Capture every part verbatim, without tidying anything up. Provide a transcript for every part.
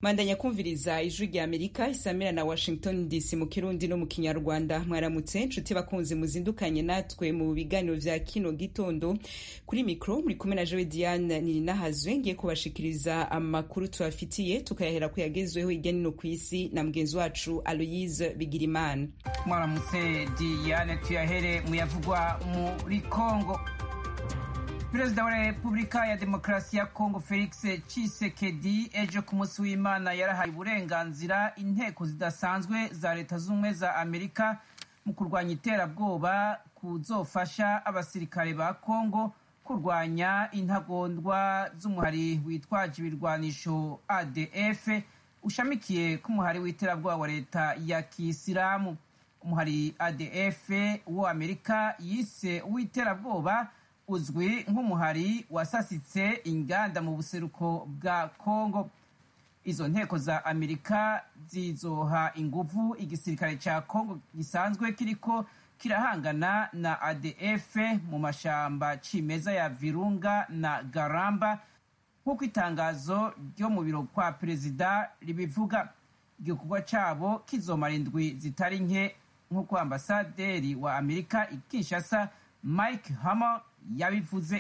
Mandanya kumviriza ijwi rya Amerika isamira na Washington D C mu Kirundi no mu Kinyarwanda. Mwaramutse nshuti bakunzi muzindukanye natwe mu biganiro vya kino gitondo. Kuri mikro muri kumwe na Joe Diane Nininahazwe ngiye kubashikiriza amakuru tubafitiye tukayahera ko yagezweho hirya no kwisi na mugenzi wacu Aloise Bigirimana. Mwaramutse Diane, tuyahere muyavugwa muri Kongo. Perezida wa Repubulika ya Demokarasi ya Kongo Felix Tshisekedi ejo ku munsi w'Imana yarahaye uburenganzira inteko zidasanzwe za Leta Zunze za Amerika mu kurwanya iterabwoba kuzofasha abasirikare ba Kongo kurwanya intagondwa z'umuhari witwaje ibirwanisho A D F ushamikiye ku muhari w'iterabwoba wa leta ya Kisilamu. Umuhari A D F wo Amerika yise w'iterabwoba uzwi nk'umuhari wasasitse inganda mu buseruko bwa Kongo. Izo nteko za Amerika zizoha inguvu igisirikare ca Kongo gisanzwe kiriko kirahangana na A D F mu mashamba cimeza ya Virunga na Garamba, nk'uko itangazo ryo mu biro kwa perezida ribivuga. Igikorwa cabo kizomara indwi zitari nke, nk'uko ambasaderi wa Amerika i Kinshasa Mike Hammer yabivuze.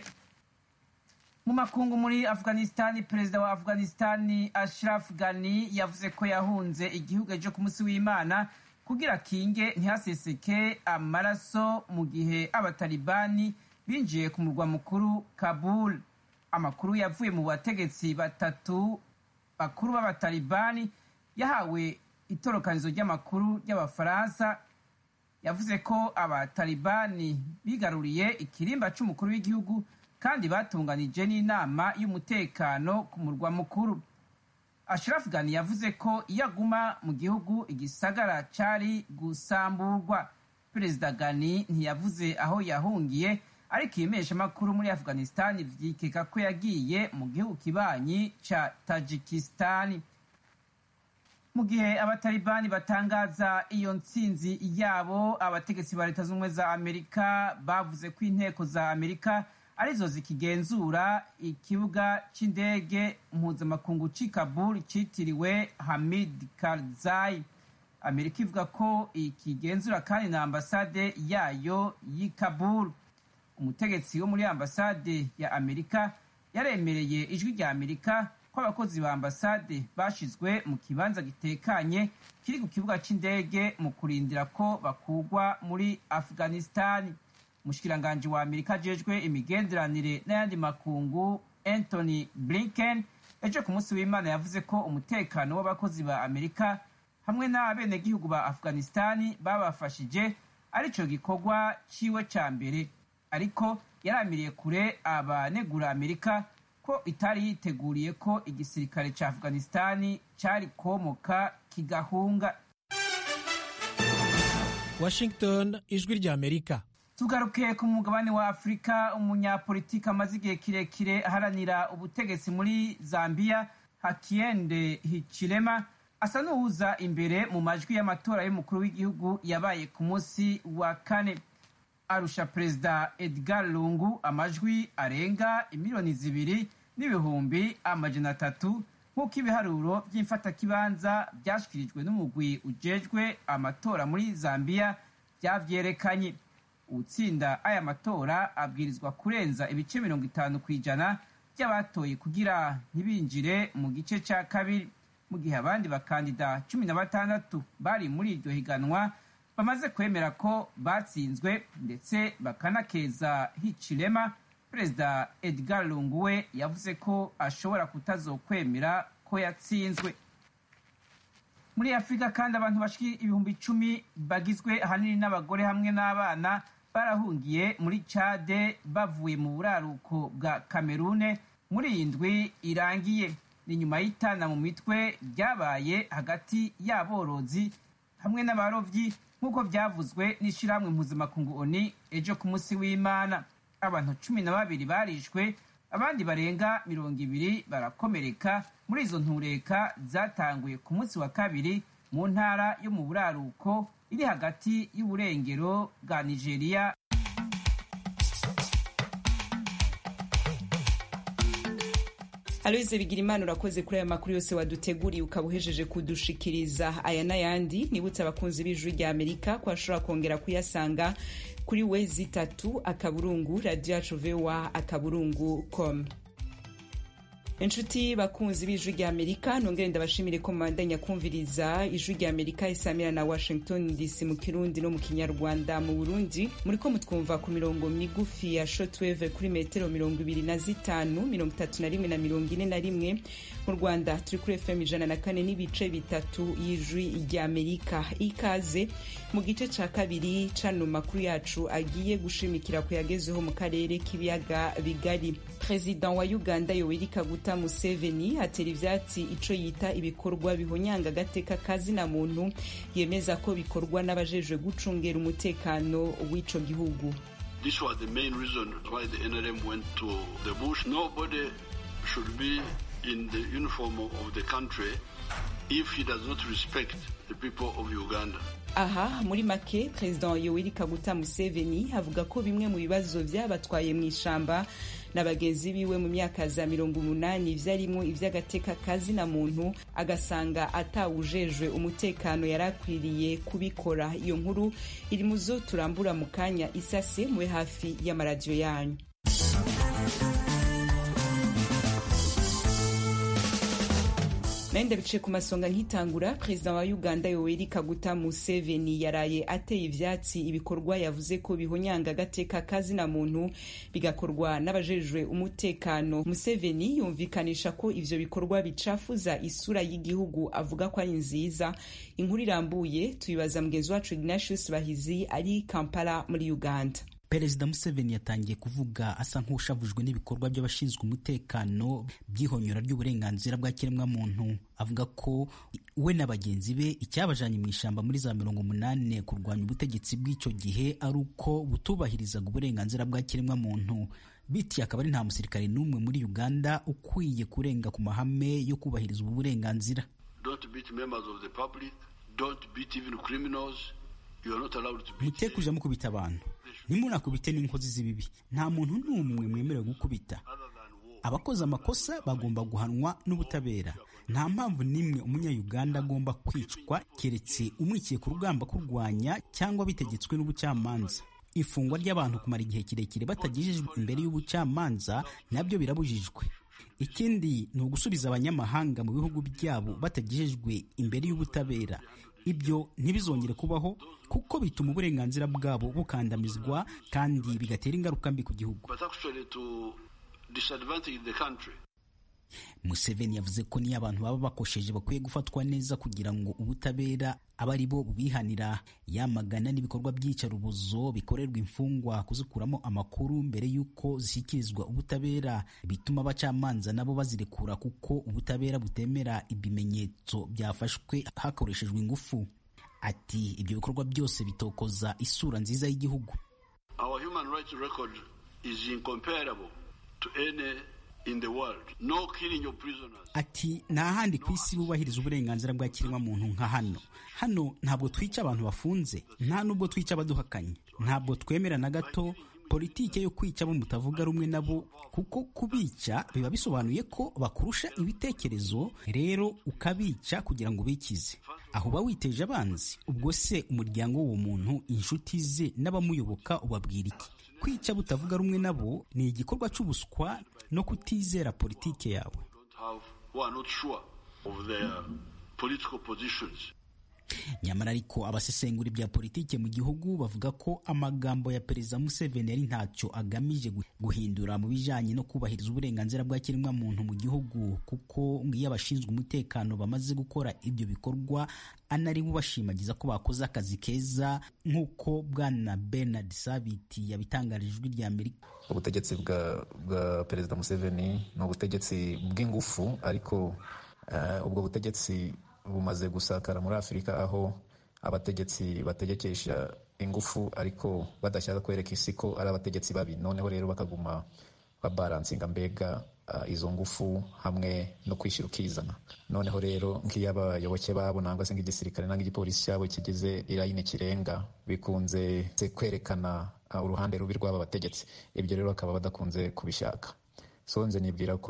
Mu makungu muri Afghanistan, perezida wa Afghanistan Ashraf Ghani yavuze ko yahunze igihugu ejo ku munsi w'Imana kugira kinge ntihaseseke amaraso mu gihe abatalibani binjiye ku murwa mukuru Kabul. Amakuru yavuye mu bategetsi batatu bakuru b'abatalibani yahawe itorokanizo ry'amakuru ry'abafaransa yavuze ko abatalibani bigaruriye ikirimba c'umukuru w'igihugu kandi batunganije n'inama y'umutekano ku murwa mukuru. Ashraf Ghani yavuze ko iyo aguma mu gihugu igisagara cari gusamburwa. Perezida Ghani ntiyavuze aho yahungiye, ariko ibimeshamakuru muri Afghanistan vyikeka ko yagiye mu gihugu kibanyi ca Tajikistan. Mu gihe abatalibani batangaza iyo ntsinzi yabo, abategetsi ba Leta Zunze za Amerika bavuze ko inteko za Amerika arizo zikigenzura ikibuga c'indege mpuzamakungu c'i Kabul citiriwe Hamid Karzai. Amerika ivuga ko ikigenzura kandi na ambasade yayo y'i Kabul. Umutegetsi wo muri ambasade ya Amerika yaremereye ijwi rya Amerika ko abakozi ba ambasade bashizwe mu kibanza gitekanye kiri ku kibuga c'indege mu kurindira ko bakugwa muri Afghanistan. Mushikiranganje wa Amerika ajejwe imigenderanire n'ayandi makungu Anthony Blinken ejo ku munsi w'Imana yavuze ko umutekano w'abakozi ba Amerika hamwe n'abenegihugu ba Afghanistan babafashije arico gikorwa ciwe ca mbere, ariko yaramiriye kure abanegura Amerika ko itari yiteguriye ko igisirikare ca Afghanistan cari komoka kigahunga. Washington, ijwi rya Amerika. Tugaruke ku mugabane wa Afrika. Umunyapolitika amaze igihe kirekire aharanira ubutegetsi muri Zambia, Hakainde Hichilema, asa n'uwuza imbere mu majwi y'amatora y'umukuru w'igihugu yabaye ku munsi wa kane. Arusha Perezida Edgar Lungu amajwi arenga imiliyoni zibiri n'ibihumbi amajana atatu, nk'uko ibiharuro vy'imfatakibanza vyashikirijwe n'umugwi ujejwe amatora muri Zambia vyavyerekanye. Utsinda aya matora abwirizwa kurenza ibice mirongo itanu kw'ijana by'abatoye kugira ntibinjire mu gice ca kabiri, mu gihe abandi bakandida cumi na batandatu bari muri iryo higanwa bamaze kwemera ko batsinzwe, ndetse bakanakeza Hichilema. Perezida Edgar Lungu we yavuze ko ashobora kutazokwemera ko yatsinzwe. Muri Afrika kandi abantu bashiki ibihumbi icumi bagizwe ahanini n'abagore hamwe n'abana barahungiye muri Chade bavuye mu buraruko bwa Cameroon muri iyi ndwi irangiye. Ni nyuma y'itana mu mitwe ryabaye hagati y'aborozi hamwe n'abarovyi, nk'uko vyavuzwe n'ishirahamwe mpuzamakungu O N U ejo ku munsi w'Imana. Abantu cumi na babiri barishwe, abandi barenga mirongo ibiri barakomereka muri izo ntureka zatanguye ku munsi wa kabiri mu ntara yo mu buraruko iri hagati y'uburengero bwa Nigeria. Aloise Bigirimana urakoze kuri aya makuru yose waduteguriye ukaba uhejeje kudushikiriza. Aya n'ayandi nibutse abakunzi b'Ijwi rya Amerika ko ashobora kongera kuyasanga kuri wezi itatu akaburungu radio yacu voa akaburungu com. Inshuti bakunzi b'Ijwi rya Amerika nongere ndabashimire ko mubandanya kumviriza Ijwi rya Amerika isamira na Washington D C mu Kirundi no mu Kinyarwanda. Mu Burundi muriko mutwumva ku mirongo migufi ya shortwave kuri metero mirongo ibiri na zitanu mirongo itatu na rimwe na mirongo ine na rimwe. Mu Rwanda turi kuri F M ijana na kane n'ibice bitatu y'Ijwi rya Amerika. Ikaze mu gice ca kabiri cano makuru yacu agiye gushimikira ku yagezeho mu karere k'ibiyaga bigari. President wa Uganda Yoweri Kaguta Museveni atera ivyatsi ico yita ibikorwa bihonyanga agateka kazina muntu, yemeza ko bikorwa n'abajejwe gucungera umutekano w'ico gihugu. This was the main reason why the N R M went to the bush. Nobody should be in the uniform of the country if he does not respect the people of Uganda. Aha muri make President Yoweri Kaguta Museveni avuga ko bimwe mu bibazo vyabatwaye mu ishamba n'abagenzi biwe mu myaka za mirongo umunani vyarimwo ivy'agateka kazina muntu, agasanga atawujejwe umutekano yarakwiriye kubikora. Iyo nkuru iri muzo turambura mu kanya isase mube hafi y'amaradiyo yanyu. Nende bice ku masonga nkitangura. President wa Uganda Yoweri Kaguta Museveni yaraye ateye ivyatsi ibikorwa yavuze ko bihonyanga agateka kazina muntu bigakorwa n'abajejwe umutekano. Museveni yumvikanisha ko ivyo bikorwa bicafuza isura y'igihugu, avuga ko ari nziza. Inkuru irambuye tuyibaza mugenzi wacu Ignatius Bahizi ari Kampala muri Uganda. Perezida Museveni yatangiye kuvuga asa nk'ushavujwe n'ibikorwa by'abashinzwe umutekano by'ihonyora ry'uburenganzira bwa kiremwa muntu. Avuga ko we na bagenzi be icyabajanye mu ishamba muri za mirongo umunani kurwanya ubutegetsi bw'icyo gihe ari uko butubahirizaga uburenganzira bwa kiremwa muntu. Biti akaba ari nta musirikare n'umwe muri Uganda ukwiye kurenga ku mahame yo kubahiriza ubu burenganzira. Don't beat members of the public, don't beat even criminals. Mutekuja mukubita abantu, ntimunakubite n'inkozi z'ibibi. Nta muntu n'umwe mwemerewe gukubita. Abakoze amakosa bagomba guhanwa n'ubutabera. Nta mpamvu n'imwe umunya-Uganda agomba kwicwa keretse umwikiye ku rugamba kurwanya cyangwa bitegetswe n'ubucamanza. Ifungwa ry'abantu kumara igihe kirekire batagejejwe imbere y'ubucamanza nabyo birabujijwe. Ikindi ni ugusubiza abanyamahanga mu bihugu byabo batagejejwe imbere y'ubutabera. Ibyo ntibizongere kubaho kuko bituma uburenganzira bwabo bukandamizwa kandi bigatera ingaruka mbi ku gihugu. Museveni yavuze ko niyo abantu baba bakosheje bakwiye gufatwa neza kugira ngo ubutabera aba ari bo bubihanira. Yamagana n'ibikorwa by'iyicarubozo bikorerwa imfungwa kuzikuramo amakuru mbere y'uko zishyikirizwa ubutabera, bituma abacamanza nabo bazirekura kuko ubutabera butemera ibimenyetso byafashwe hakoreshejwe ingufu. Ati ibyo bikorwa byose bitokoza isura nziza y'igihugu. Our human rights record is incomparable to any in the world. No killing your prisoners. Ati nta handi ku isi bubahiriza uburenganzira bwa kiremwa muntu nka hano. Hano ntabwo twica abantu bafunze, nta nubwo twica abaduhakanye, ntabwo twemera na gato politike yo kwica abo mutavuga rumwe nabo, kuko kubica biba bisobanuye ko bakurusha ibitekerezo, rero ukabica kugira ngo bikize. Aho uba witeje abanzi. Ubwo se umuryango w'uwo muntu, inshuti ze n'abamuyoboka ubabwira iki? Kwica butavuga rumwe nabo ni igikorwa cy'ubuswa no kutizera politike yawe. Nyamara ariko abasesengura ibya politike mu gihugu bavuga ko amagambo ya Perezida Museveni ari ntacyo agamije guhindura mu bijanye no kubahiriza uburenganzira bwa kiremwa muntu mu gihugu, kuko ngiyo abashinzwe umutekano bamaze gukora ibyo bikorwa anari bubashimagiza ko bakoze akazi keza, nk'uko bwana Bernard Sabiti yabitangarije Ijwi rya Amerika. Ubutegetsi bwa bwa Perezida Museveni ni ubutegetsi bw'ingufu, ariko uh, ubwo butegetsi bumaze gusakara muri Afurika aho abategetsi bategekesha ingufu ariko badashaka kwereka isi ko ari abategetsi babi. Noneho rero bakaguma babalansinga mbega uh, izo ngufu hamwe no kwishyira ukizana. Noneho rero nk'iyo abayoboke babo nangwa se nk'igisirikare nangwa igipolisi cyabo kigize irayine kirenga bikunze kwerekana uh, uruhande rubi rw'aba bategetsi. Ibyo rero bakaba badakunze kubishaka. So nze nibwira ko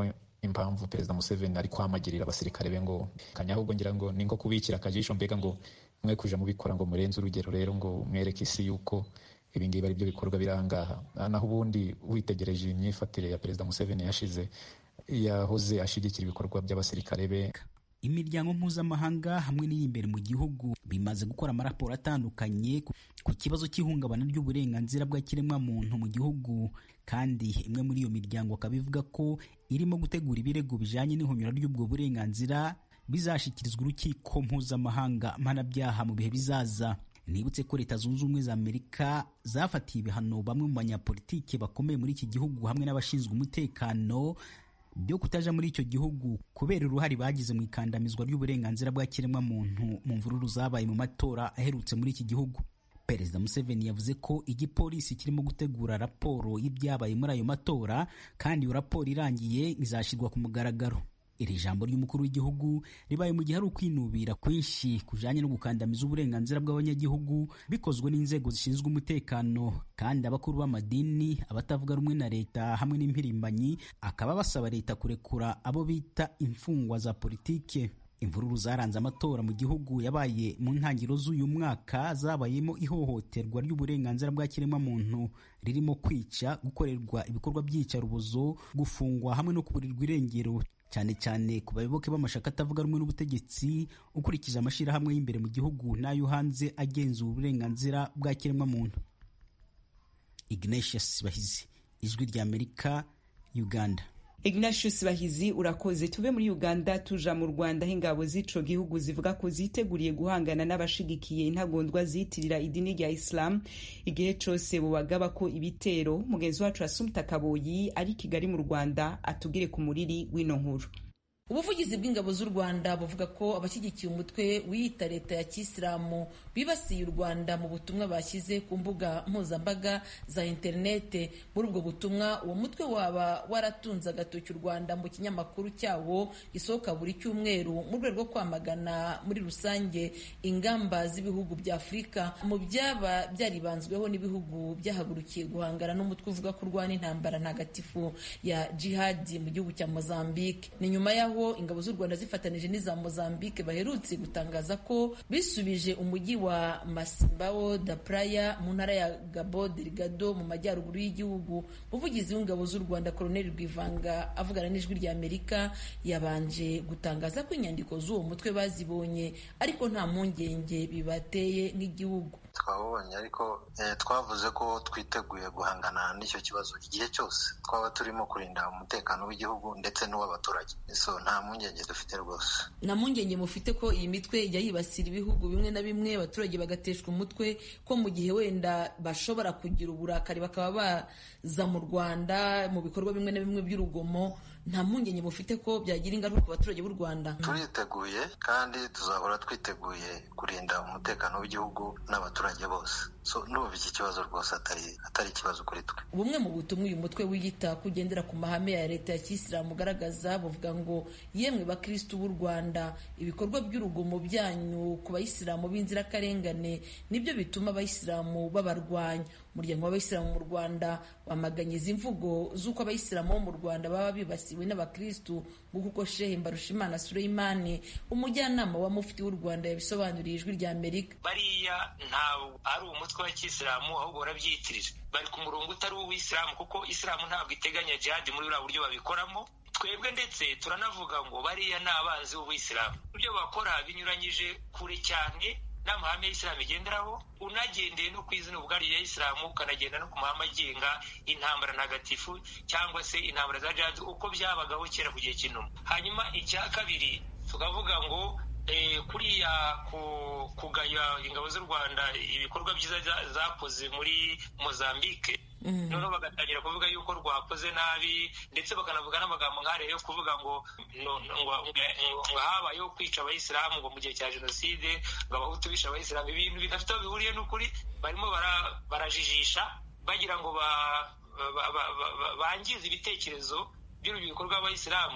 impamvu Perezida Museveni ari kwamagirira abasirikare be ngo kanya, ahubwo ngira ngo ni nko kubikira akajisho, mbega ngo mwe kuja mubikora ngo murenze urugero, rero ngo mwereke isi yuko ibi ngibi ari byo bikorwa birangaha. Naho ubundi witegereje imyifatire ya Perezida Museveni yashize, yahoze ashigikira ibikorwa by'abasirikare be. Imiryango mpuzamahanga hamwe n'iyimbere mu gihugu bimaze gukora amaraporo atandukanye ku kibazo cy'ihungabana ry'uburenganzira bw'ikiremwa muntu mu gihugu, kandi imwe muri iyo miryango akaba ivuga ko irimo gutegura ibirego bijanye n'ihonyora ry'ubwo burenganzira bizashikirizwa urukiko mpuzamahanga mpanabyaha mu bihe bizaza. Nibutse ko Leta Zunze Ubumwe za Amerika zafatiye ibihano bamwe mu banyapolitike bakomeye muri iki gihugu hamwe n'abashinzwe umutekano byo kutaja muri icyo gihugu kubera uruhare bagize mu ikandamizwa ry'uburenganzira bwa kiremwa muntu mu mvururu zabaye mu matora aherutse muri iki gihugu. Perezida Museveni yavuze ko igipolisi kirimo gutegura raporo y'ibyabaye muri ayo matora, kandi iyo raporo irangiye izashyirwa ku mugaragaro. Iri jambo ry'umukuru w'igihugu ribaye mu gihe ari ukwinubira kwinshi kujanye no gukandamiza uburenganzira bw'abanyagihugu bikozwe n'inzego zishinzwe umutekano, kandi abakuru b'amadini, abatavuga rumwe na leta hamwe n'impirimbanyi akaba basaba leta kurekura abo bita imfungwa za politike. Imvururu zaranze amatora mu gihugu yabaye mu ntangiriro z'uyu mwaka zabayemo ihohoterwa ry'uburenganzira bwa kiremwa muntu ririmo kwica, gukorerwa ibikorwa by'iyicarubozo, gufungwa hamwe no kuburirwa irengero, cyane cyane ku bayoboke b'amashaka atavuga rumwe n'ubutegetsi, ukurikije amashirahamwe y'imbere mu gihugu n'ayo hanze agenzura uburenganzira bwa kiremwa muntu. Ignatius Bahizi, Ijwi ry'Amerika, Uganda. Ignatius Bahizi urakoze. Tuve muri Uganda tuja mu Rwanda, aho ingabo z'ico gihugu zivuga ko ziteguriye guhangana n'abashigikiye intagondwa zitirira idini rya Islam igihe cose bubagaba ko ibitero. Mugenzi wacu Assumpta Kaboyi ari Kigali mu Rwanda atugire ku muriri w'ino nkuru. Ubuvugizi bw'ingabo z'u Rwanda buvuga ko abashyigikiye umutwe wiyita leta ya Kisilamu bibasiye u Rwanda mu butumwa bashyize ku mbuga mpuzambaga za interinete. Muri ubwo butumwa uwo mutwe waba waratunze agatoki u Rwanda mu kinyamakuru cyawo gisohoka buri cyumweru mu rwego rwo kwamagana muri rusange ingamba z'ibihugu bya Afurika mu byaba byaribanzweho n'ibihugu byahagurukiye guhangana n'umutwe uvuga ko urwana intambara ntagatifu ya jihadi mu gihugu cya Mozambique. Ni nyuma yaho ingabo z'u Rwanda zifatanije n'iza Mozambique baherutse gutangaza ko bisubije umujyi wa Masimbao da Praia mu ntara ya Cabo Delgado mu majyaruguru y'igihugu. Umuvugizi w'ingabo z'u Rwanda Colonel Rwivanga avugana n'Ijwi ry'Amerika yabanje gutangaza ko inyandiko z'uwo mutwe bazibonye ariko nta mpungenge bibateye nk'igihugu. Twabonye ariko eh, twavuze ko twiteguye guhangana n'icyo kibazo igihe cyose twaba turimo kurinda umutekano w'igihugu ndetse n'uw'abaturage. So nta mpungenge dufite rwose. Nta mpungenge mufite ko iyi mitwe ijya yibasira ibihugu bimwe na bimwe abaturage bagateshwa umutwe ko mu gihe wenda bashobora kugira uburakari bakaba baza mu Rwanda mu bikorwa bimwe na bimwe by'urugomo? Nta mpungenge mufite ko byagira ingaruka ku baturage b'u Rwanda? Turiteguye kandi tuzahora twiteguye kurinda umutekano w'igihugu n'abaturage bose. So n'ubu iki kibazo rwose atari atari ikibazo kuri twe. Bumwe mu butumwa uyu mutwe wiyita kugendera ku mahame ya leta ya Kisilamu ugaragaza buvuga ngo yemwe bakristo b'u Rwanda, ibikorwa by'urugomo byanyu ku bayisilamu b'inzirakarengane nibyo bituma abayisilamu babarwanya. Umuryango w'abayisilamu mu Rwanda wamaganye izi mvugo z'uko abayisilamu bo mu Rwanda baba bibasiwe n'abakristo, nk'uko Shehe Mbarushimana Suleimani umujyanama wa mufti w'u Rwanda yabisobanuriye Ijwi ry'Amerika. Bariya ntawe ari umutwe wa Kisilamu ahubwo barabyitirira, bari ku murongo utari uw'Isilamu kuko Isilamu ntabwo iteganya jihad muri buriya buryo babikoramo. Twebwe ndetse turanavuga ngo bariya ni abanzi b'Isilamu. Ibyo bakora binyuranyije kure cyane n'amahame y'Isilamu igenderaho, unagendeye no kwizina ubwari ya Isilamu ukanagenda no ku mahame agenga intambara ntagatifu cyangwa se intambara za jihad uko byabagaho kera ku gihe cy'intumwa. Hanyuma icya kabiri tukavuga ngo Eh, kuriya kugaya ingabo z'u Rwanda ibikorwa byiza zakoze muri Mozambique, mm. noneho bagatangira kuvuga yuko rwakoze nabi ndetse bakanavuga n'amagambo nk'ariya yo kuvuga ngo ngo habayeho kwica abayisilamu ngo mu gihe cya jenoside ngo abahutu bishe abayisilamu. Ibintu bidafite aho bihuriye n'ukuri, barimo barajijisha bagira ngo bangize ibitekerezo by'urubyiruko rw'abayisilamu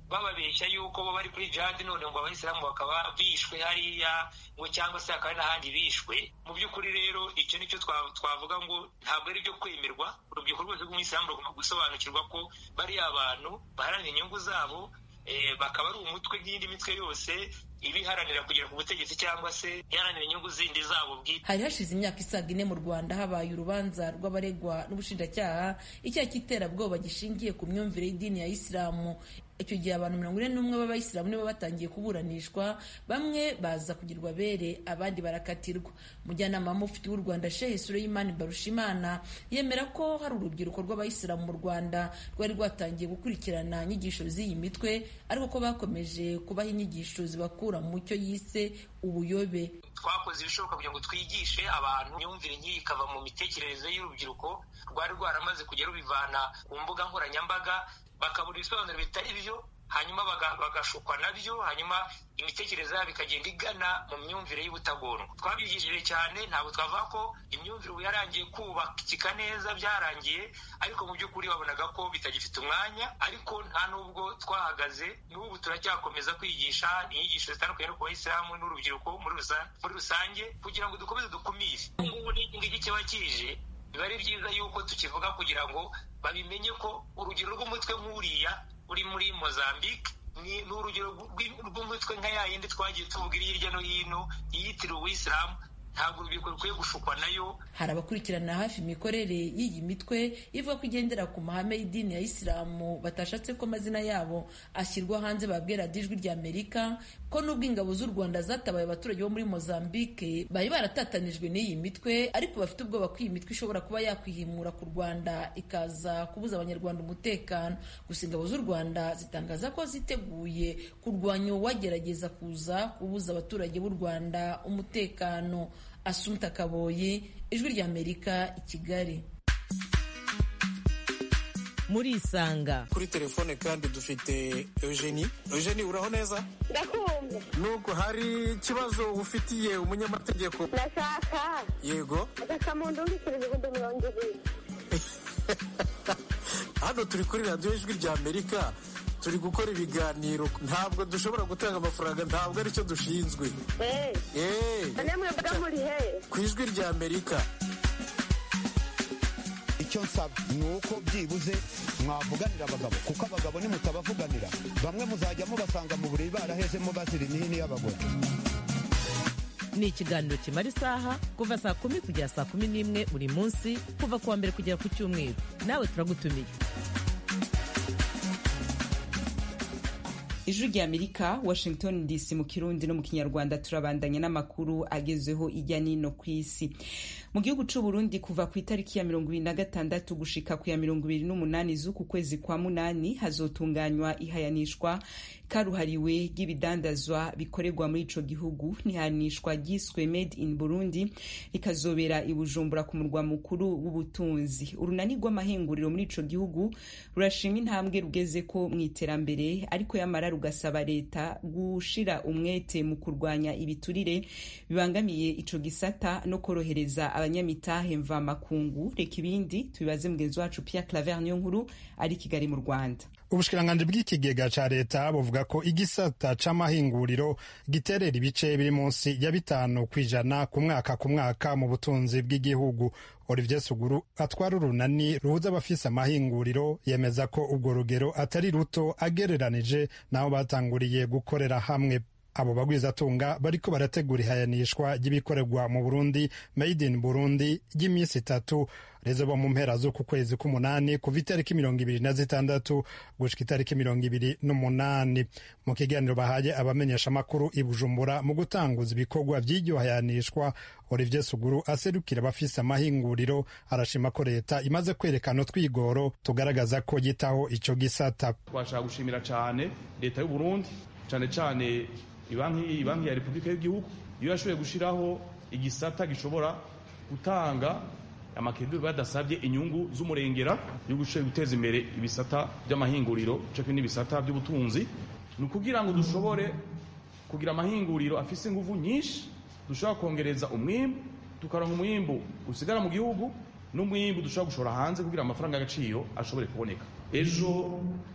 bababeshya yuko bo bari kuri jihadi none ngo abayisilamu bakaba bishwe hariya ngo cyangwa se hakaba n'ahandi bishwe. Mu by'ukuri rero icyo nicyo twavuga ngo ntabwo ari ibyo kwemerwa. Urubyiruko rwose rw'umuyisilamu rugomba gusobanukirwa ko bariya abantu baharanira inyungu zabo, bakaba ari umutwe nk'indi mitwe yose ibiharanira kugera ku butegetsi cyangwa se iharanira inyungu zindi zabo bwite. Hari hashize imyaka isaga ine mu Rwanda habaye urubanza rw'abaregwa n'ubushinjacyaha icyaha cy'iterabwoba gishingiye ku myumvire y'idini ya Isilamu. Icyo gihe abantu mirongo ine n'umwe b'abayisilamu nibo batangiye kuburanishwa, bamwe baza kugirwa bere abandi barakatirwa. Mujyanama w'Umufti w'u Rwanda Sheikh Suleiman Barushimana yemera ko hari urubyiruko rw'abayisilamu mu Rwanda rwari rwatangiye gukurikirana inyigisho z'iyi mitwe, ariko ko bakomeje kubaha inyigisho zibakura mu cyo yise ubuyobe. Twakoze ibishoboka kugira ngo twigishe abantu imyumvire nk'iyi ikava mu mitekerereze y'urubyiruko rwari rwaramaze kujya rubivana ku mbuga nkoranyambaga, bakabura ibisobanuro bitari byo, hanyuma bagashukwa nabyo, hanyuma imitekerereze yabo ikagenda igana mu myumvire y'ubutagondwa. Twabyigishije cyane, ntabwo twavuga ko imyumvire ubu yarangiye kubakika neza, byarangiye, ariko mu by'ukuri babonaga ko bitagifite umwanya. Ariko nta nubwo twahagaze, n'ubu turacyakomeza kwigisha inyigisho zitandukanye no ku bayisilamu n'urubyiruko muri rusange kugira ngo dukomeze dukumire. Ubu ngiki kiba kije, biba ari byiza yuko tukivuga kugira ngo babimenye ko urugero rw'umutwe nk'uriya uri muri Mozambique ni urugero rw'umutwe nka ya yindi twagiye tuvuga iri hirya no hino yiyitiriwe Uwisilamu. Ntabwo urubyiruko rukwiye gushukwa nayo. Hari abakurikirana hafi imikorere y'iyi mitwe ivuga ko igendera ku mahame y'idini ya Isilamu batashatse ko amazina yabo ashyirwa hanze, babwira Ijwi rya Amerika ko nubwo ingabo z'u Rwanda zatabaye abaturage bo muri Mozambique bari baratatanijwe n'iyi mitwe, ariko bafite ubwoba ko iyi mitwe ishobora kuba yakwihimura ku Rwanda ikaza kubuza abanyarwanda umutekano. Gusa ingabo z'u Rwanda zitangaza ko ziteguye kurwanya uwagerageza kuza kubuza abaturage b'u Rwanda umutekano. Asumta Kaboyi, Ijwi rya Amerika, i Kigali. Muri Isanga kuri telefone kandi dufite Eugenie. Eugenie, uraho neza? Ndakumva. Nuko hari ikibazo ufitiye umunyamategeko? Ndashaka. Yego. Agakamuntu ndikirije ngo mirongo ibiri. Hano turi kuri radio Ijwi rya Amerika, turi gukora ibiganiro, ntabwo dushobora gutanga amafaranga, ntabwo aricyo dushinzwe. Eh. Eh. Namwe bwa muri he? Ku Ijwi rya Amerika. Icyo nsaba ni uko byibuze mwavuganira abagabo, kuko abagabo nimutabavuganira bamwe muzajya mubasanga mu buriri barahezemo bazira imihini y'abagore. Ni ikiganiro kimara isaha kuva saa kumi kugera saa kumi n'imwe buri munsi, kuva kuwa mbere kugera ku cyumweru. Nawe turagutumiye. Ijwi rya Amerika, Washington D C mu Kirundi no mu Kinyarwanda. Turabandanya n'amakuru agezweho ijya nino ku isi. Mu gihugu c'u Burundi kuva ku itariki ya mirongo ibiri na gatandatu gushika ku ya mirongo ibiri n'umunani z'uku kwezi kwa munani hazotunganywa ihayanishwa karuhariwe ry'ibidandazwa bikorerwa muri ico gihugu. Nihanishwa ryiswe Made in Burundi rikazobera i Bujumbura ku murwa mukuru w'ubutunzi. Urunani rw'amahinguriro muri ico gihugu rurashima intambwe rugeze ko mu iterambere, ariko yamara rugasaba leta gushira umwete mu kurwanya ibiturire bibangamiye ico gisata no korohereza abanyamitahe mva makungu. Reka ibindi tubibaze mugenzi wacu Pierre Claver Niyonkuru ari Kigali mu Rwanda. Ubushikiranganje bw'ikigega ca leta buvuga ko igisata c'amahinguriro giterera ibice biri munsi ya bitanu kwijana ku mwaka ku mwaka mu butunzi bw'igihugu. Olivier Suguru atwara urunani ruhuza abafise amahinguriro yemeza ko ubwo rugero atari ruto agereranije naho batanguriye gukorera hamwe. Abo bagwizatunga bariko barategura ihayanishwa ry'ibikorerwa mu Burundi Made in Burundi ry'iminsi itatu rezoba mu mpera zo ku kwezi k'umunani kuva itariki mirongo ibiri na zitandatu gushika itariki mirongo ibiri n'umunani. Mu kiganiro bahaye abamenyesha amakuru i Bujumbura mu gutanguza ibikorwa vy'iryo hayanishwa, Olivier Suguru aserukira abafise amahinguriro arashima ko leta imaze kwerekana utwigoro tugaragaza ko yitaho ico gisata. Twashaka gushimira cane leta y'u Burundi, cane cane ibanki ibanki ya Republika y'igihugu, iyo yashoboye gushiraho igisata gishobora gutanga amakeduru badasabye inyungu z'umurengera yo gushoboye guteza imbere ibisata by'amahinguriro cyo n'ibisata by'ubutunzi. Ni ukugira ngo dushobore kugira amahinguriro afise ingufu nyinshi, dushobora kongereza umwimbu, tukaronka umwimbu usigara mu gihugu n'umwimbu dushobora gushora hanze kugira amafaranga y'agaciro ashobore kuboneka. Ejo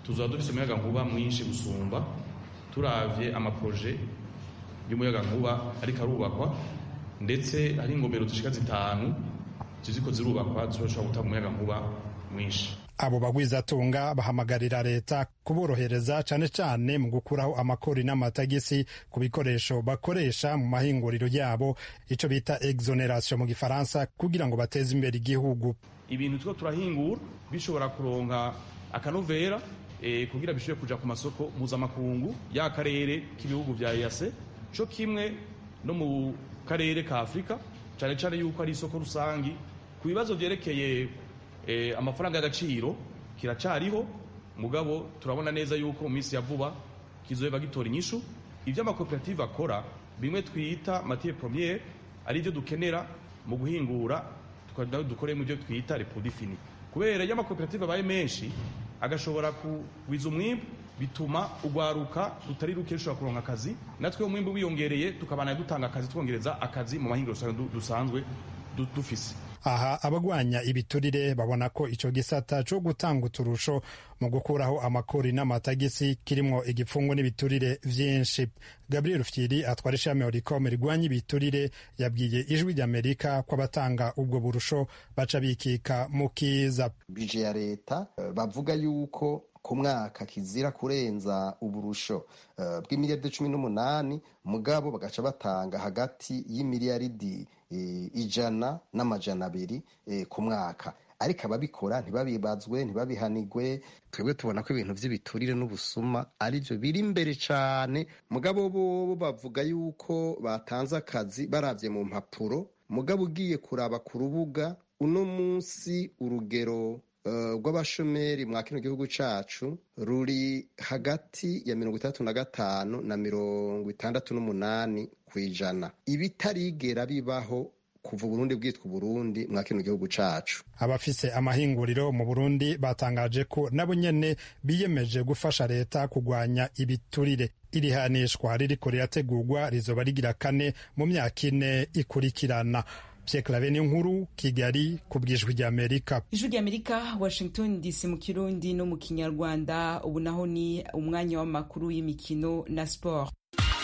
tuzaba dufise umuyaga nkuba mwinshi gusumba turavye amaproje y'umuyaga nkuba ariko arubakwa, ndetse hari ingomero zishika zitanu ziziko zirubakwa zizoshobora gutanga umuyaga nkuba mwinshi. Abo bagwizatunga bahamagarira leta kuborohereza cane cane mu gukuraho amakori n'amatagisi ku bikoresho bakoresha mu mahinguriro yabo, ico bita exoneration mu gifaransa, kugira ngo bateze imbere igihugu. Ibintu two turahingura bishobora kuronka akanovera e, kugira bishobore kuja ku masoko mpuzamakungu y'akarere k'ibihugu vya E A C, co kimwe no mu karere ka Afrika, cane cane yuko ari isoko rusangi. Ku bibazo vyerekeye e, amafaranga y'agaciro kiracariho, mugabo turabona neza yuko mu minsi ya vuba kizoba gitora inyishu. Ivyo amakoperative akora bimwe twita matière première ari byo dukenera mu guhingura, tukaba dukore mu byo twita les produits finis. Kubera iyo amakoperative abaye menshi agashobora kuwiza umwimbu, bituma ugwaruka rutari ruke rushobora kuronka akazi, natwe umwimbu wiyongereye tukabana dutanga akazi, twongereza akazi mu mahinguriro dusanzwe dufise. Aha abagwanya ibiturire babona ko ico gisata co gutanga uturusho mu gukuraho amakori n'amatagisi kirimwo igipfungu n'ibiturire vyinshi. Gabriel Fyiri atwara ishami Oricom rigwanya ibiturire yabwiye Ijwi ry'Amerika ko abatanga ubwo burusho baca bikika mu kiza. Bije ya leta bavuga yuko ku mwaka kizira kurenza uburusho uh, bw'imiliyaridi cumi n'umunani, mugabo bagaca batanga hagati y'imiliyaridi e, ijana n'amajana abiri e, ku mwaka, ariko ababikora ntibabibazwe ntibabihanigwe. Twebwe tubona ko ibintu vy'ibiturire n'ubusuma arivyo biri imbere cane, mugabo bo bavuga yuko batanze akazi baravye mu mpapuro, mugabo ugiye kuraba ku rubuga uno munsi urugero rw'abashomeri mwa kino gihugu cacu ruri hagati ya mirongo itandatu na gatanu na mirongo itandatu n'umunani kw'ijana, ibitarigera bibaho kuva Burundi bwitwa Burundi mwa kino gihugu cacu. Abafise amahinguriro mu Burundi batangaje ko nabo nyene biyemeje gufasha leta kugwanya ibiturire. Iri hanishwa ririko rirategurwa rizoba rigira kane mu myaka ine ikurikirana. Pierre Claver Nkuru, Kigali, kubw'Ijwi ry'Amerika. Ijwi ry'Amerika, Washington D C mu Kirundi no mu Kinyarwanda. Ubu naho ni umwanya w'amakuru y'imikino na sport.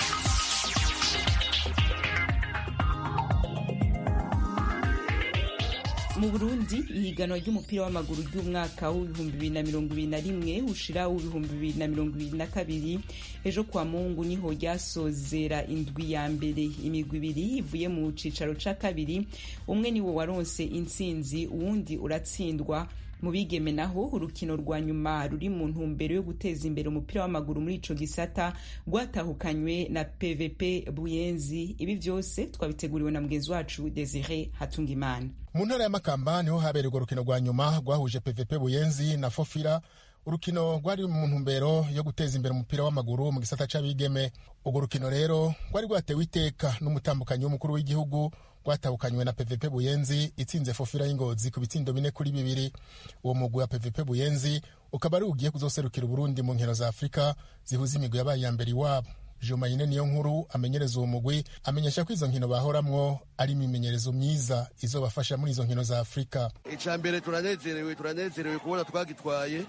Mu Burundi ihiganwa ry'umupira w'amaguru ry'umwaka w'ibihumbi bibiri na mirongo ibiri na rimwe ushira w'ibihumbi bibiri na mirongo ibiri na kabiri ejo kwa Mungu niho ryasozera indwi ya mbere. Imigwi ibiri ivuye mu cicaro ca kabiri, umwe niwo waronse intsinzi, uwundi uratsindwa. Mu bigeme naho urukino rwa nyuma ruri mu ntumbero yo guteza imbere umupira w'amaguru muri ico gisata rwatahukanywe na P V P Buyenzi. Ibi vyose twabiteguriwe na mugenzi wacu Desire Hatungimana. Mu ntara ya Makamba niho habereye urwo rukino rwa nyuma rwahuje P V P Buyenzi na Fofira. Urukino rwari mu ntumbero yo guteza imbere umupira w'amaguru mu gisata c'abigeme. Urwo rukino rero rwari rwatewe iteka n'umutambukanyi w'umukuru w'igihugu, rwatahukanywe na P V P Buyenzi itsinze Fofira y'Ingozi ku bitsindo bine kuri bibiri. Uwo mugwi wa P V P Buyenzi ukaba ari ugiye kuzoserukira Burundi mu nkino za Afrika zihuza imigwi yabaye ya mbere iwabo. Jumayine niyo nkuru amenyereza uwo mugwi amenyesha ko izo nkino bahoramwo ari imimenyerezo myiza izobafasha muri izo nkino za Afrika. Ica mbere turanezerewe turanezerewe kubona twagitwaye,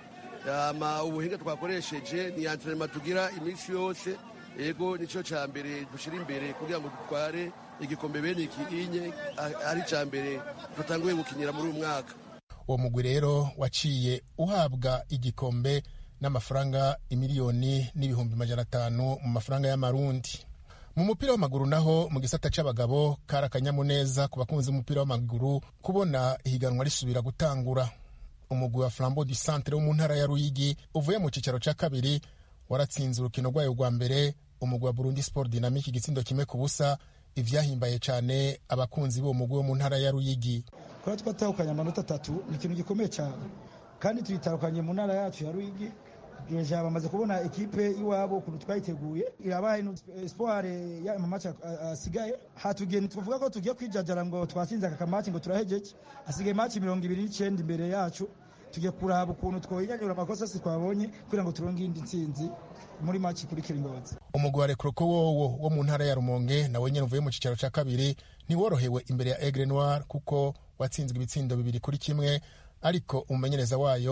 ama ubuhinga twakoresheje ni entraînement tugira iminsi yose, ego nico ca mbere dushira imbere kugira ngo dutware igikombe bene ikinye ari ca mbere tutanguye gukinira muri uyu mwaka. Uwo mugwi rero waciye uhabwa igikombe n'amafaranga imiliyoni n'ibihumbi majana atanu mu mafaranga y'amarundi. Mu mupira w'amaguru naho mu gisata c'abagabo kari akanyamuneza ku bakunzi b'umupira w'amaguru kubona ihiganwa risubira gutangura. Umugwi wa Flambeau du Centre wo mu ntara ya Ruyigi uvuye mu cicaro ca kabiri waratsinze urukino rwayo rwa mbere umugwi wa Burundi Sport Dynamique igitsindo kimwe ku busa, ivyahimbaye cane abakunzi b'uwo mugwi wo mu ntara ya Ruyigi. Kwa twatahukanye amanota atatu ni ikintu gikomeye cyane, kandi tuyitahukanye mu ntara yacu ya Ruyigi. Deja bamaze kubona ekipe iwabo kuntu twayiteguye, irabaye espoir ya mamacha asigaye. Hatugeni tuvuga ko tugiye kwijajara ngo twatsinze aka kamati ngo turahejeje, asigaye match mirongo ibiri n'icenda imbere yacu. Tugiye kuraba ukuntu twoyinyanyura amakosa si twabonye kugira ngo turonke indi ntsinzi muri match kuri Kiringozi. Umugwi wa Rekroko wowo wo mu ntara ya Rumonge nawe nyene uvuye mu cicaro ca kabiri ntiworohewe imbere ya Aigle Noir kuko watsinzwe ibitsindo bibiri kuri kimwe, ariko umumenyereza wayo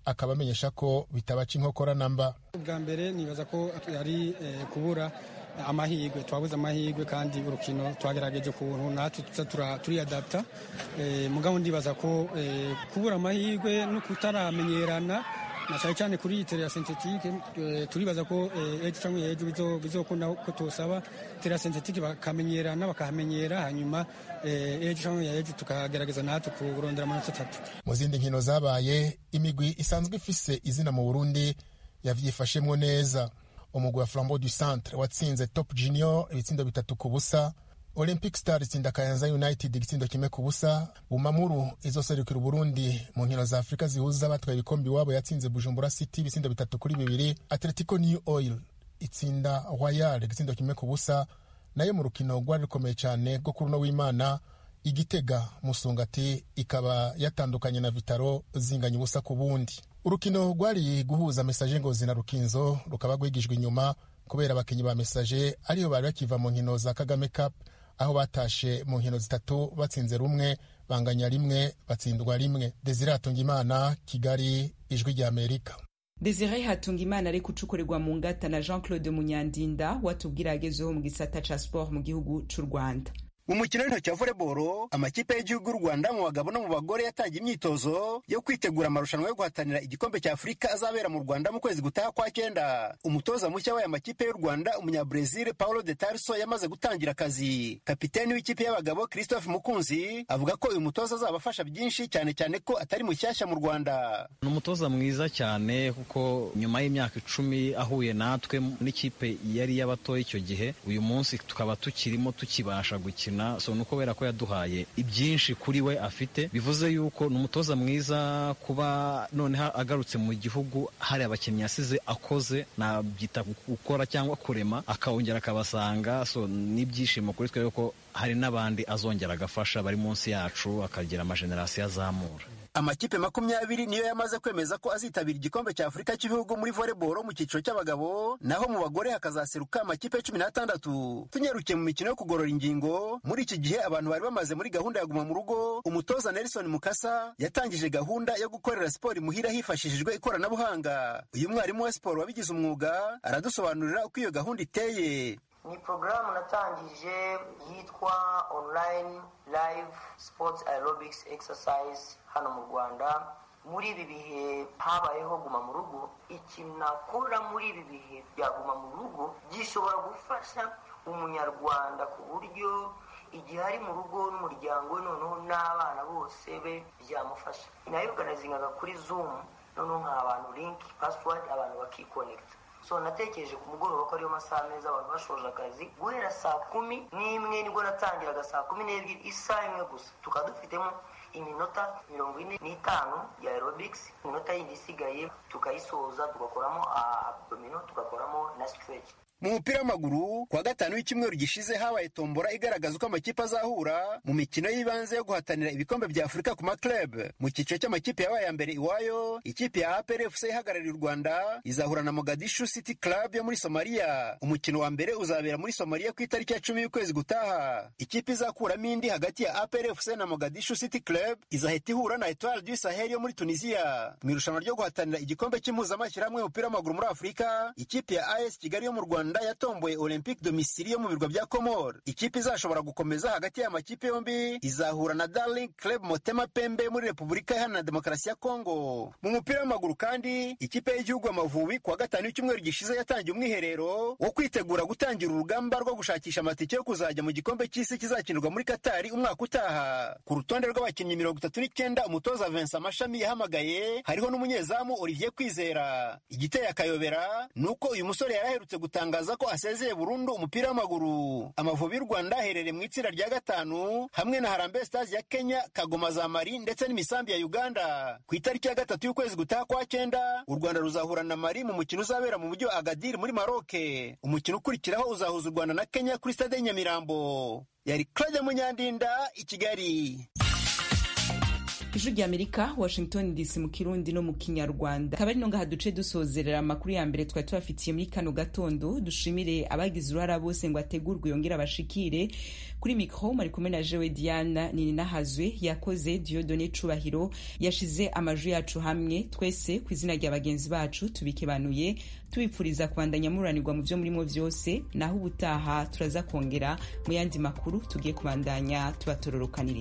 akaba amenyesha ko bitabaca inkokora namba. Ubwa mbere nibaza ko ari eh, kubura amahirwe, twabuze amahirwe kandi urukino twagerageje ukuntu natwe tuza turiyadapta eh, mugabo ndibaza ko eh, kubura amahirwe no kutaramenyerana na cyane cyane kuri iyi terra synthetique eh, turibaza ko eh, ejo cyangwa ejo bizo bizokunda ko tosaba terra synthetique bakamenyerana bakahamenyera hanyuma eh, ejo cyangwa ejo tukagerageza natwe kurondera amanota atatu. Mu zindi nkino zabaye imigwi isanzwe ifise izina mu Burundi yavyifashemwo neza. Umugwi wa Flambeau du Centre watsinze Top Junior ibitsindo bitatu ku busa. Olympic Stars itsinda Kayanza United igitsindo kimwe ku busa. Bumamuru izoserukira Burundi mu nkino za Afrika zihuza abatwaye ibikombe iwabo yatsinze Bujumbura City ibitsindo bitatu kuri bibiri. Atletico New Oil itsinda Royal igitsindo kimwe ku busa. Nayo mu rukino rwari rukomeye cyane rwo kuri no w'Imana Igitega Musongati ikaba yatandukanye na Vitaro zinganya ubusa ku bundi. Urukino rwari guhuza Message Ngozi na Rukinzo rukaba rwigijwe inyuma kubera abakinyi ba Message ariyo bari bakiva mu nkino za Kagame Cup aho batashe mu nkino zitatu batsinze rumwe banganya rimwe batsindwa rimwe. Desire Hatungimana, Kigali, Ijwi rya Amerika. Desire Hatungimana ari kucukurirwa mu ngata na Jean-Claude Munyandinda watubwira agezeho mu gisata ca sport mu gihugu c'u Rwanda. Mu mukino w'intoki wa volleyball amakipe y'igihugu y'u Rwanda mu bagabo no mu bagore yatangiye imyitozo yo kwitegura amarushanwa yo guhatanira igikombe cya Afurika azabera mu Rwanda mu kwezi gutaha kwa cyenda. Umutoza mushya w'aya makipe y'u Rwanda umunyabrazil Paulo de Tarso yamaze gutangira akazi. Kapiteni w'ikipe y'abagabo Christophe Mukunzi avuga ko uyu mutoza azabafasha byinshi cyane cyane ko atari mushyashya mu Rwanda. Ni umutoza mwiza cyane kuko nyuma y'imyaka icumi ahuye natwe n'ikipe yari y'abatoye icyo gihe, uyu munsi tukaba tukirimo tukibasha gukina. So nuko bera ko yaduhaye ibyinshi kuri we afite, bivuze yuko ni umutoza mwiza kuba noneho agarutse mu gihugu hari abakinnyi yasize akoze nabyita gukora cyangwa kurema akawongera akabasanga. So n'ibyishimo kuri twe ko hari n'abandi azongera agafasha bari munsi yacu akagira amagenerasiyo azamura. Amakipe makumyabiri niyo yamaze kwemeza ko azitabira igikombe cya Afurika cy'ibihugu muri volleyball mu cyiciro cy'abagabo, naho mu bagore hakazaseruka amakipe cumi n'atandatu. Tunyarukiye mu mikino yo kugorora ingingo, muri iki gihe abantu bari bamaze muri gahunda ya guma mu rugo, umutoza Nelson Mukasa yatangije gahunda yo gukorera siporo imuhira hifashishijwe ikoranabuhanga. Uyu mwarimu wa siporo wabigize umwuga aradusobanurira uko iyo gahunda iteye. Ni programu natangije yitwa online live sports aerobics exercise hano mu Rwanda. Muri ibi bihe habayeho guma mu rugo, ikintu nakora muri ibi bihe bya guma mu rugo gishobora gufasha umunyarwanda ku buryo igihe ari mu rugo n'umuryango noneho n'abana bose be byamufasha. Nayoganizingaga kuri Zoom, noneho nka abantu link password abantu bakikonekita. So natekereje ku mugoroba ko ariyo masaha meza abantu bashoje akazi, guhera saa kumi n'imwe nibwo natangiraga saa kumi n'ebyiri isaha imwe gusa tukaba dufitemo iminota mirongo ine n'itanu ya aerobics, iminota yindi isigaye tukayisoza tugakoramo abdomino tugakoramo na stretch. Mu mupira w'amaguru kwa gatanu w'icyumweru gishize habaye tombora igaragaza uko amakipe azahura mu mikino y'ibanze yo guhatanira ibikombe bya Afurika ku maklub. Mu cyiciro cy'amakipe yabaye ya mbere iwayo, ikipe ya A P R F C ihagarariye u Rwanda izahura na Mogadishu City Club yo muri Somalia. Umukino wa mbere uzabera muri Somalia ku itariki ya cumi y'ukwezi gutaha. Ikipe izakuramo indi hagati ya A P R F C na Mogadishu City Club izahita ihura na Etoile du Sahel yo muri Tunisia. Mu irushanwa ryo guhatanira igikombe cy'impuzamashyirahamwe y'umupira w'amaguru muri Afurika, ikipe ya A S Kigali yo mu Rwanda yatomboye Olympique de Misiri yo mu birwa bya Comore. Ikipe izashobora gukomeza hagati y'amakipe yombi izahura na Darling Club Motema Pembe muri Repubulika Iharanira Demokarasi ya Kongo. Mu mupira w'amaguru kandi ikipe y'igihugu Amavubi kwa gatanu w'icyumweru gishize yatangiye umwiherero wo kwitegura gutangira urugamba rwo gushakisha amatike yo kuzajya mu gikombe cy'isi kizakinirwa muri Qatar umwaka utaha. Ku rutonde rw'abakinnyi mirongo itatu n'icyenda umutoza Vincent Mashami yahamagaye hariho n'umunyezamu Olivier Kwizera. Igiteye akayobera nuko uyu musore yaraherutse gutangaza ko asezeye burundu umupira w'amaguru. Amavubi y'u Rwanda aherereye mu itsinda rya gatanu hamwe na Harambee Stars ya Kenya, Kagoma za Mali ndetse n'imisambi ya Uganda. Ku itariki ya gatatu y'ukwezi gutaha kwa cyenda u Rwanda ruzahura na Mali mu mukino uzabera mu mujyi wa Agadir muri Maroc. Umukino ukurikiraho uzahuza u Rwanda na Kenya kuri stade Nyamirambo. Yari Claude Munyandinda i Kigali. ijwi rya Amerika, Washington D C mu Kirundi no mu Kinyarwanda. Akaba ari no ngaha duce dusozerera amakuru ya mbere twari tubafitiye muri kano gatondo. Dushimire abagize uruhara bose ngo ategurwe yongera abashikire. Kuri mikro mari kumwe na Jewe Diana Nininahazwe, yakoze Dieudonné Cubahiro, yashize amajwi yacu hamwe. Twese ku izina rya bagenzi bacu tubikebanuye tubipfuriza kubandanya muranirwa mu byo murimo vyose, naho ubutaha turaza kongera mu yandi makuru tugiye kubandanya tubatororokanira.